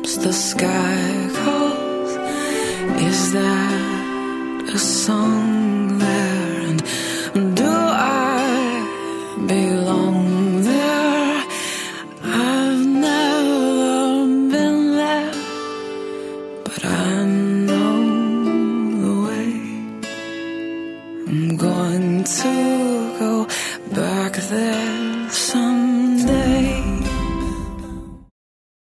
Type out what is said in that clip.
the sky calls. Is that a song there? And do I belong there? I've never been there, but I know the way. I'm going to go back there.